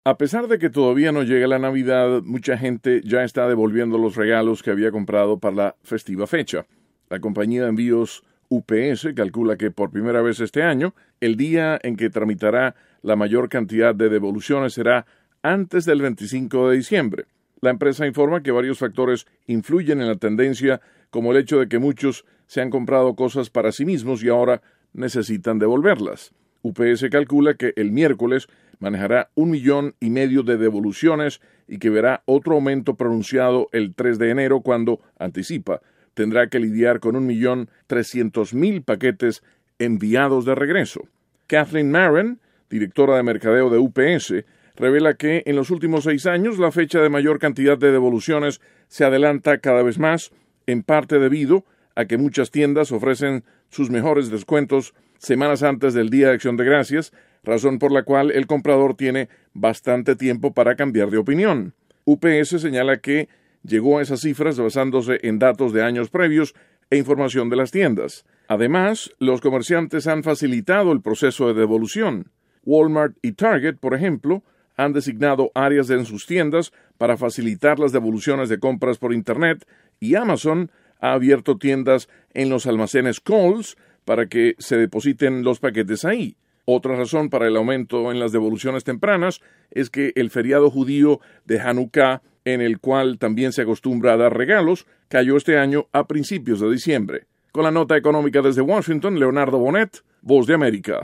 A pesar de que todavía no llega la Navidad, mucha gente ya está devolviendo los regalos que había comprado para la festiva fecha. La compañía de envíos UPS calcula que por primera vez este año, el día en que tramitará la mayor cantidad de devoluciones será antes del 25 de diciembre. La empresa informa que varios factores influyen en la tendencia, como el hecho de que muchos se han comprado cosas para sí mismos y ahora necesitan devolverlas. UPS calcula que el miércoles manejará 1,5 millones de devoluciones y que verá otro aumento pronunciado el 3 de enero cuando, anticipa, tendrá que lidiar con 1,3 millones paquetes enviados de regreso. Kathleen Marin, directora de mercadeo de UPS, revela que en los últimos 6 años la fecha de mayor cantidad de devoluciones se adelanta cada vez más, en parte debido a que muchas tiendas ofrecen sus mejores descuentos semanas antes del Día de Acción de Gracias, razón por la cual el comprador tiene bastante tiempo para cambiar de opinión. UPS señala que llegó a esas cifras basándose en datos de años previos e información de las tiendas. Además, los comerciantes han facilitado el proceso de devolución. Walmart y Target, por ejemplo, han designado áreas en sus tiendas para facilitar las devoluciones de compras por Internet y Amazon ha abierto tiendas en los almacenes Kohl's para que se depositen los paquetes ahí. Otra razón para el aumento en las devoluciones tempranas es que el feriado judío de Hanukkah, en el cual también se acostumbra a dar regalos, cayó este año a principios de diciembre. Con la nota económica desde Washington, Leonardo Bonet, Voz de América.